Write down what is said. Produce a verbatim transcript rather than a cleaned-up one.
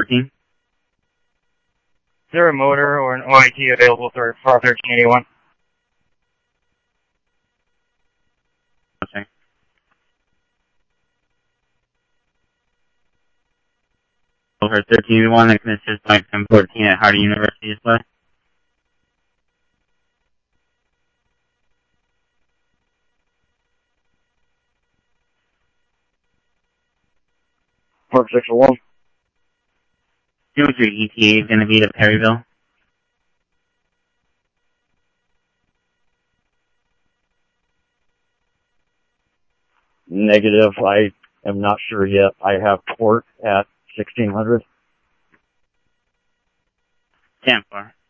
fourteen. Is there a motor or an O I T available for for thirteen eighty-one? Okay. Over thirteen eighty-one, the commissioner's point ten fourteen at Hardy University display. Park six oh one. Who's your E T A going to be to Perryville? Negative. I am not sure yet. I have port at sixteen hundred. ten four.